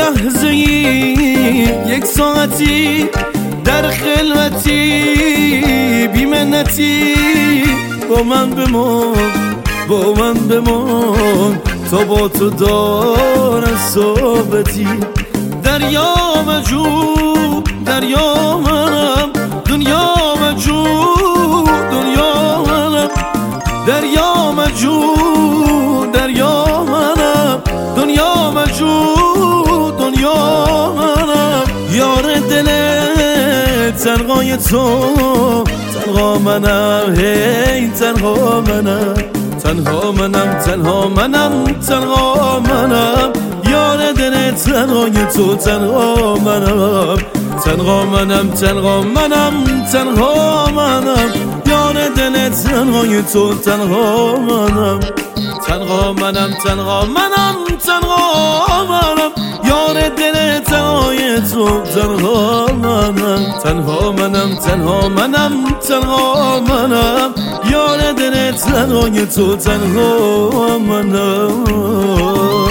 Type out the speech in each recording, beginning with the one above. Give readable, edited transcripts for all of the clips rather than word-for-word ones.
لحظه ای یک ساعتی در خلوتی بی منتی با من بمان تا با تو دارم صحبتی دریا مجود دریا منم دنیا مجود دنیا منم دریا مجود دریا منم دنیا مجود دنیا منم یار دل تنهای تو تنها منم هی تنها منم تنها منم تنها منم تنها منم یار دل تنهای تو تنها منم تنها منم تنها منم تنها منم یار دل تنهای تو تنها منم تنها منم تنها منم تنها منم یار دل تنهای تو تنها منم تنها منم تنها منم تنها منم یار دل تنهای تو تنها منم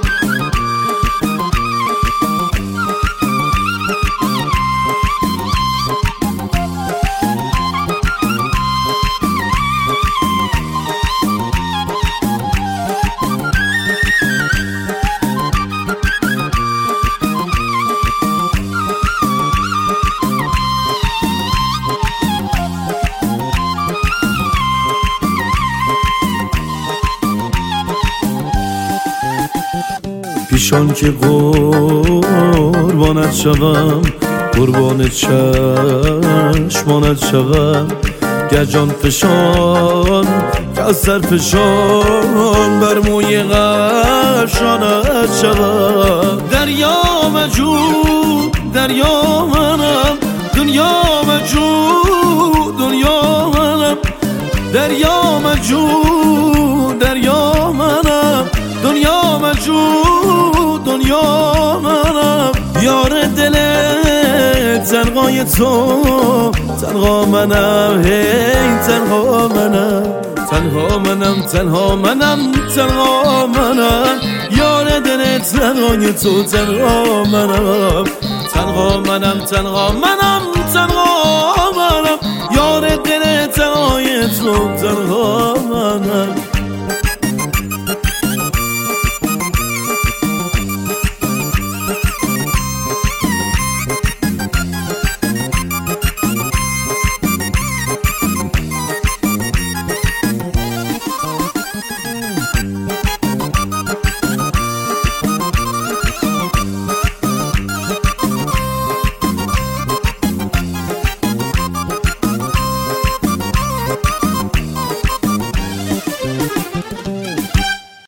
پیشان که قربانت شوم قربان چشمانت شوم گرجان فشان کسر فشان بر موی غفشانت شوم دریا مجود دریا منم دنیا مجود دنیا منم دریا مجود دریا منم دنیا مجود دنیا منم یار دل تنهای تو تنها منم هی تنها منم تنها منم تنها منم تنها منم یار دل تنهای تو تنها منم تنها منم تنها منم تنها منم یار دل تنهای تو تنها منم